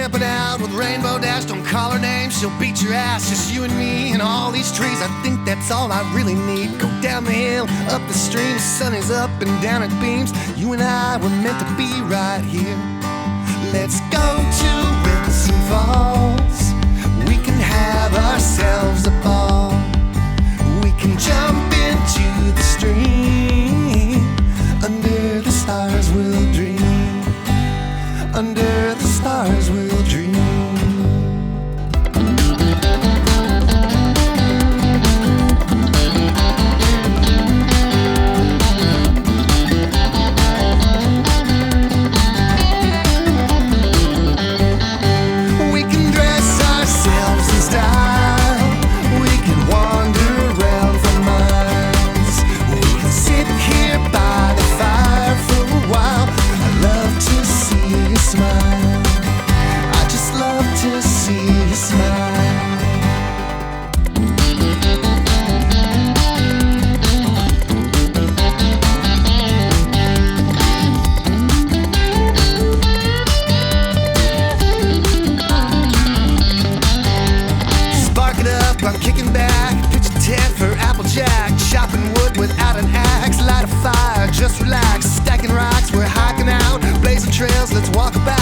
camping out with Rainbow Dash. Don't call her name, she'll beat your ass. Just you and me and all these trees. I think that's all I really need. Go down the hill, up the stream. The sun is up and down it beams. You and I were meant to be right here. Let's go to Wilson Falls. We can have ourselves a ball. We can jump into the stream. Under the stars we'll dream. Under the stars we'll dream. We can dress ourselves in style. We can wander around for miles. We can sit here by the fire for a while. I love to see you smile. I just love to see you smile. Spark it up, I'm kicking back. Pitch a tent for Applejack. Chopping wood without an axe. Light a fire, just relax. Stacking rocks, we're hiking out. Blazing trails, let's walk about.